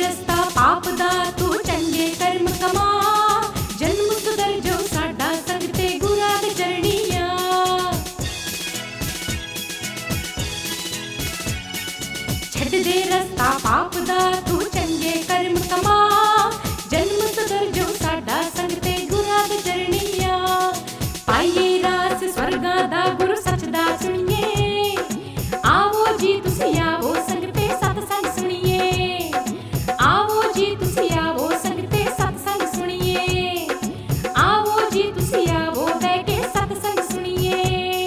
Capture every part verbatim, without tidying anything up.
ਰਸਤਾ ਪਾਪ ਦਾ ਤੂੰ ਚੰਗੇ ਕਰਮ ਕਮਾ ਜਨਮ ਸੁਧਰ ਜੋ ਸਾਡਾ ਸੰਗ ਤੇ ਗੁਰਾਂ ਦੇ ਚਰਣੀਆਂ ਛੱਡ ਦੇ ਰਸਤਾ ਪਾਪ ਦਾ ਤੂੰ ਚੰਗੇ ਕਰਮ ਕਮਾ ਜਨਮ ਸੁਧਰ ਜੋ ਸਾਡਾ ਸੰਗ ਤੇ ਗੁਰਾਂ ਦੇ ਚਰਣੀਆਂ ਪਾਈਏ ਰਾਸ ਸਵਰਗਾਂ ਦਾ ਗੁਰੂ ਸੱਚ ਦਾ ਸੁਣੀਏ ਆਵੋ ਜੀ ਤੁਸੀਂ ਆਵੋ ਸੰਗ ਤੇ ਸਤ ਸੰਗ ਸੁਣੀਏ ਆਵੋ ਜੀ ਤੁਸੀਂ ਆਵੋ ਸੰਗ ਤੇ ਸਤ ਸੰਗ ਸੁਣੀਏ ਆਵੋ ਜੀ ਤੁਸੀਂ ਆਵੋ ਬਹਿ ਕੇ ਸਤ ਸੰਗ ਸੁਣੀਏ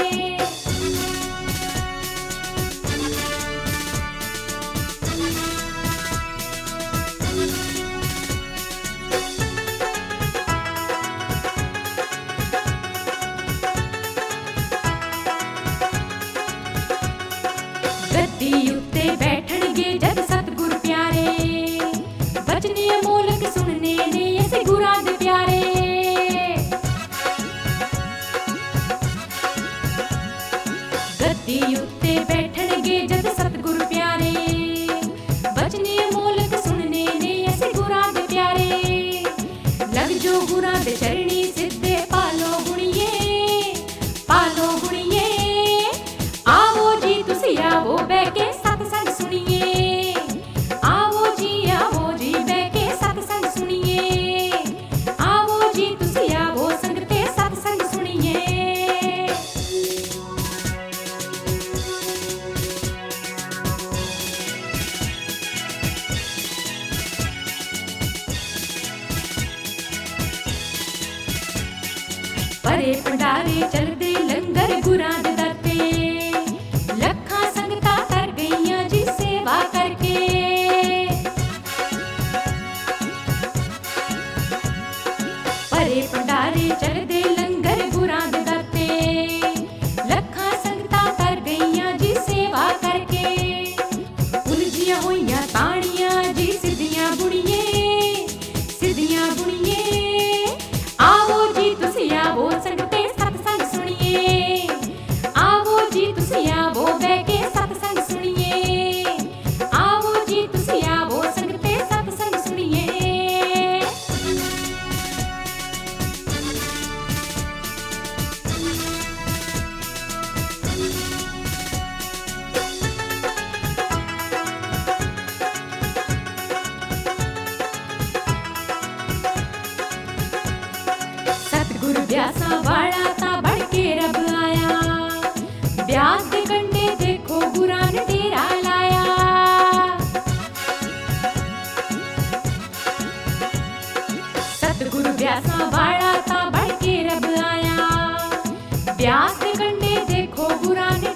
ਗੱਦੀ ਉੱਤੇ ਬੈਠਣਗੇ ਜਦ ਸਤਿਗੁਰ ਪਿਆਰੇ ਬਚਨੇ ਅਮੋਲਕ ਸੁਣਨੇ ਨੇ ਅਸੀਂ ਗੁਰਾਂ ਦੇ ਪਿਆਰੇ ਗੱਦੀ ਉੱਤੇ ਬੈਠਣਗੇ ਜਦ ਸਤਿਗੁਰ ਪਿਆਰੇ ਬਚਨੇ ਅਮੋਲਕ ਸੁਣਨੇ ਨੇ ਅਸੀਂ ਗੁਰਾਂ ਦੇ ਪਿਆਰੇ ਲੱਗ ਜੋ ਗੁਰਾਂ ਦੇ ਚਰਣੀ ਸਿੱਧੇ ਪਾਲੋ ਗੁਣੀਏ ਪਾਲੋ ਗੁਣੀਏ ਆਵੋ ਜੀ ਤੁਸੀਂ ਆਵੋ ਬਹਿ ਕੇ ਸਤ ਸੰਗ ਸੁਣੀਏ ਆਵੋ ਜੀ ਆਵੋ ਜੀ ਬਹਿ ਕੇ ਸਤ ਸੰਗ ਸੁਣੀਏ ਆਵੋ ਜੀ ਤੁਸੀਂ ਆਵੋ ਸੰਗ ਤੇ ਸਤ ਸੰਗ ਸੁਣੀਏ ਪਰੇ ਭੰਡਾਰੇ ਚਲਦੇ ਲੰਗਰ ਗੁਰਾਂ ਦੇ ਦਰ ਤੇ ਲੱਖਾਂ ਸੰਗਤਾਂ ਤਰ ਗਈਆਂ ਜੀ ਸੇਵਾ ਕਰਕੇ ਪਰੇ ਭੰਡਾਰੇ ਚਲਦੇ ਲੰਗਰ ਗੁਰਾਂ ਦੇ ਦਰ ਤੇ ਲੱਖਾਂ ਸੰਗਤਾਂ ਤਰ ਗਈਆਂ ਜੀ ਸੇਵਾ ਕਰਕੇ ਉਲਝੀਆਂ ਹੋਈਆਂ ਤਾਣੀਆਂ ਜੀ ਸਿੱਧੀਆਂ ਬੁਣੀਏ ਸਿੱਧੀਆਂ ਬੁਣੀਏ ਆਵੋ ਜੀ ਤੁਸੀਂ ਆਵੋ ਸੰਗ ਤੇ ਸਤ ਸੰਗ ਸੁਣੀਏ ਆਵੋ ਜੀ ਤੁਸੀਂ ਆਵੋ ਬਹਿ ਕੇ ਸਤ ਸੰਗ ਸੁਣੀਏ ਆਵੋ ਜੀ ਤੁਸੀਂ ਆਵੋ ਸੰਗ ਤੇ ਸਤ ਸੰਗ ਸੁਣੀਏ ਸਤਿਗੁਰ ਬਿਆਸਾਂ ਵਾਲਾ ਤਾਂ ਬਣ ਕੇ ਰੱਬ ਆਇਆ ਬਿਆਸ ਦੇ ਕੰਢੇ ਦੇਖੋ ਗੁਰਾਂ ਨੇ ਡੇਰਾ ਲਾਇਆ ਸਤਿਗੁਰ ਬਿਆਸਾਂ ਵਾਲਾ ਤਾਂ ਬਣ ਕੇ ਰੱਬ ਆਇਆ ਬਿਆਸ ਦੇ ਕੰਢੇ ਦੇਖੋ ਗੁਰਾਂ ਨੇ